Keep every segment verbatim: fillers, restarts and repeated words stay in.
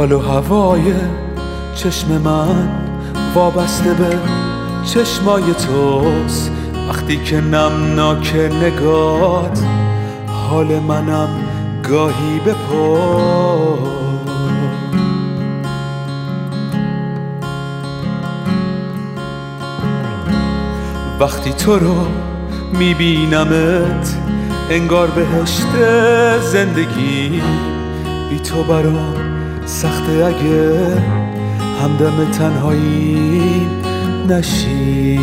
حال و هوای چشم من وابسته به چشمای توست. وقتی که نمناک نگات حال منم گاهی بپرس. وقتی تو رو میبینمت انگار بهشت زندگی. بی تو برام سخته اگه همدم تنهایی نشی.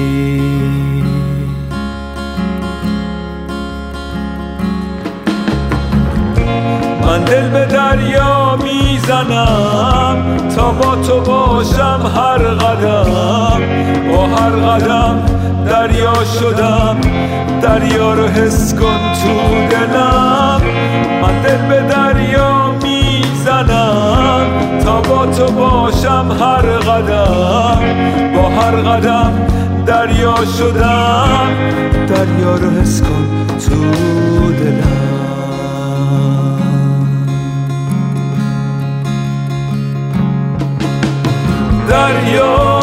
من دل به دریا میزنم تا با تو باشم هر قدم. با هر قدم دریا شدم، دریا رو حس کن تو دلم. من دل به دریا میزنم تا با تو باشم هر قدم. با هر قدم دریا شدم، دریا رو حس کن تو دلم. دریا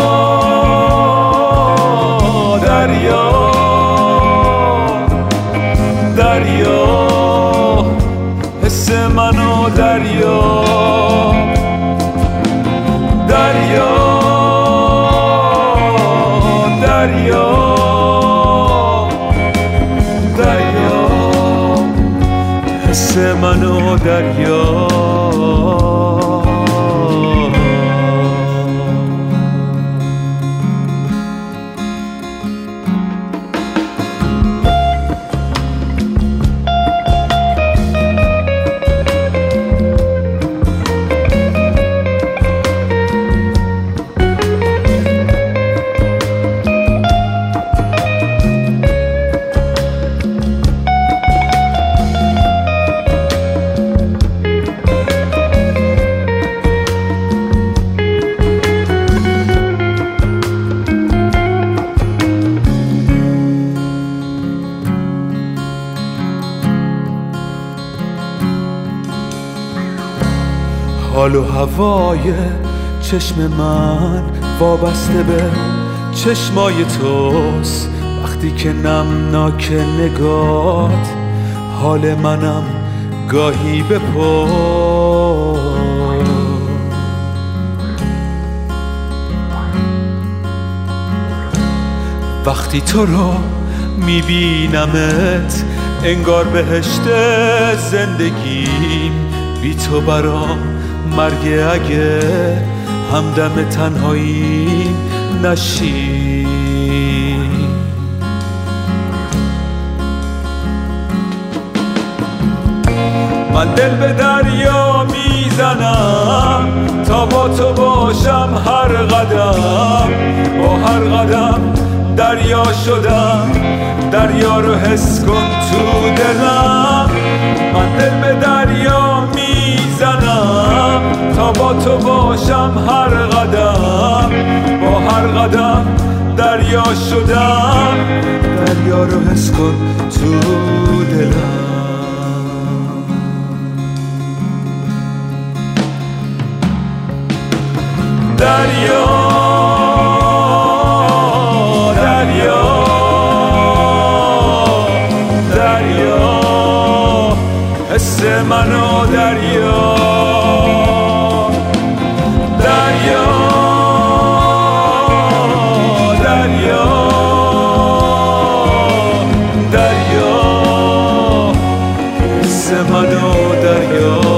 دریا دریا حس منو دریا. دریا دریا دریا حس منو دریا. حال و هوای چشم من وابسته به چشمای توست. وقتی که نمناک نگات حال منم گاهی بپرس. وقتی تو رو میبینمت انگار بهشت زندگیم. بی تو برام مرگ اگه همدم تنهایی نشی. من دل به دریا میزنم تا با تو باشم هر قدم. با هر قدم دریا شدم، دریا رو حس کن تو دلم. من دل به دریا میزنم تا با تو باشم هر قدم. با هر قدم دریا شدم، دریا رو حس کن تو دلم. دریا دریا دریا حس منو دریا. دریا دریا دریا حس منو دریا.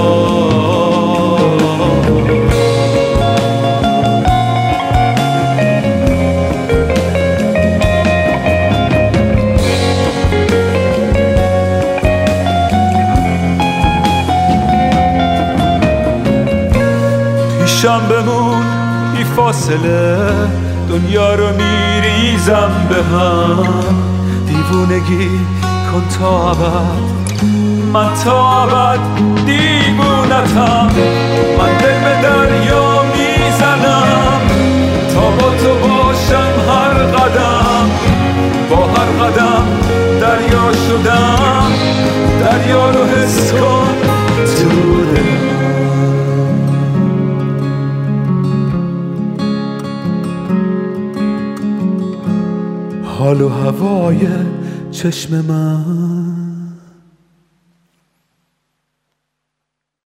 پیشم بمون بی فاصله، دنیا رو میریزم به هم. دیوونگی کن تا ابد، من تا ابد دیوونتم. من دل به دریا میزنم تا با تو باشم هر قدم. با هر قدم دریا شدم، دریا رو حس کن تو دلم. حال و هوای چشم من.